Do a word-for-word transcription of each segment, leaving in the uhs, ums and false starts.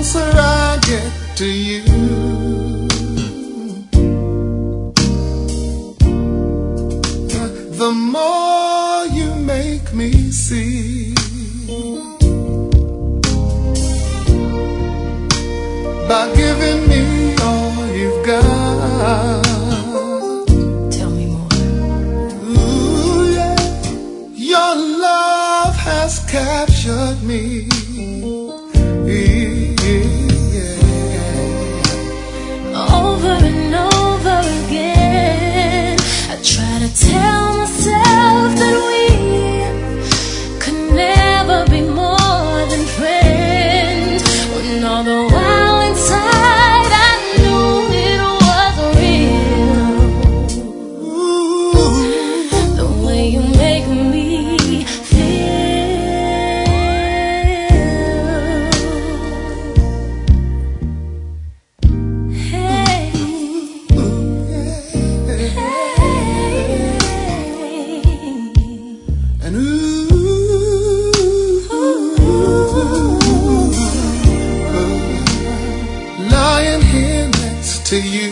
closer I get to you, the more you make me see. By giving me all you've got. Tell me more. Ooh, yeah. Your love has captured me. Over and over again, I try to tell myself that we could never be more than friends, when all the while inside I knew it was real. Ooh, the way you make me to you.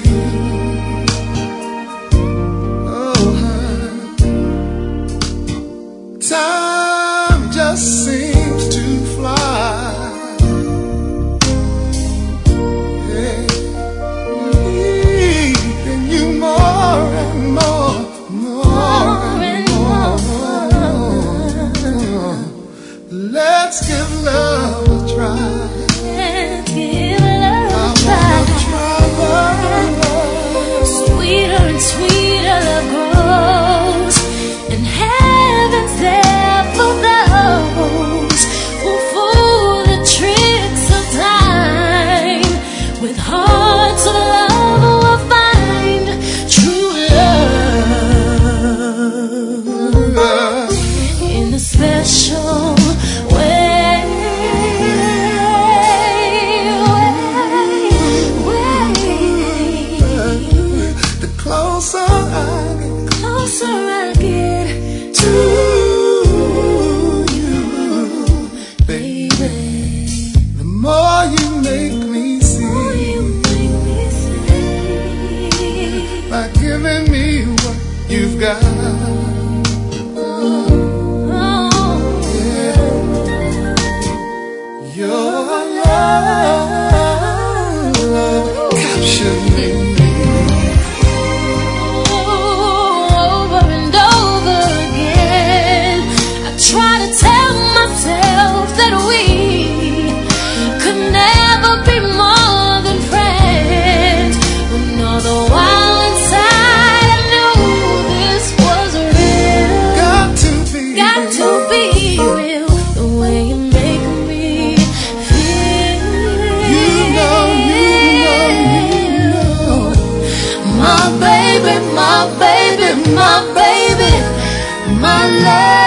Oh, time just seems to fly. Yeah. Needing you more and more, more and more. Let's give love a try. Let's give love a try. Sweeter and sweeter love grows, and heaven's there for those who fool the tricks of time. With hearts of love will find true love in a special way. Closer I get, closer I get to you, baby. The more you make me see, more you make me see, by giving me what you've got. oh, yeah. Your love captured me. That we could never be more than friends, when all the while inside I knew this was real. Got to be, got to be real. The way you make me feel. You know, you know, you know. My baby, my baby, my baby, my love.